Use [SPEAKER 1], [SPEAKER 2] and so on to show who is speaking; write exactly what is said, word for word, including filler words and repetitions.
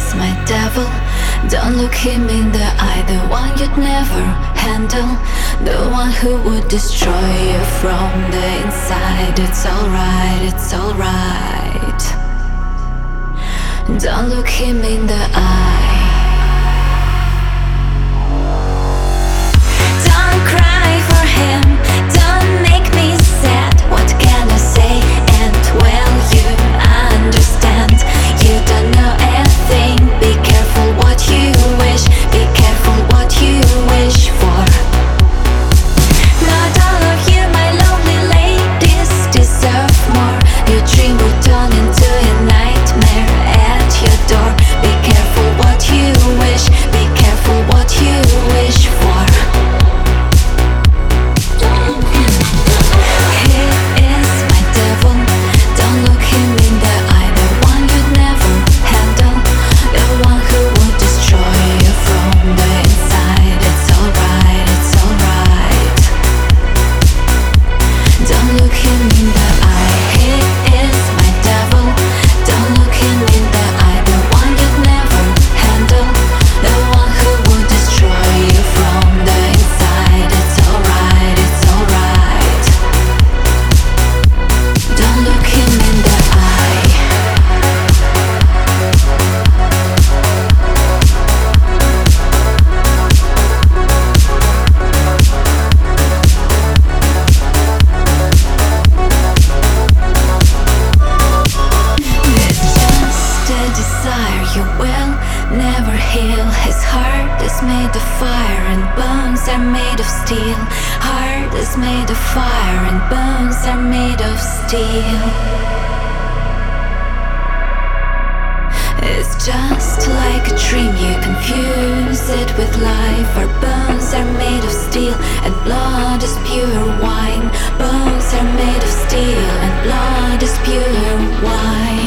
[SPEAKER 1] is my devil. Don't look him in the eye, the one you'd never handle, the one who would destroy you from the inside. It's alright, it's alright. Don't look him in the eye. Don't cry for him, don't make me sad. What can I say? And well, you understand. You don't know a thing. Be careful what you wish, be careful what you wish for. Not all of you, my lonely ladies, deserve more. Your dream will turn into a nightmare at your door. Be careful what you wish, be careful what you wish for. You will never heal. His heart is made of fire and bones are made of steel. Heart is made of fire and bones are made of steel. It's just like a dream, you confuse it with life. Our bones are made of steel and blood is pure wine. Bones are made of steel and blood is pure wine.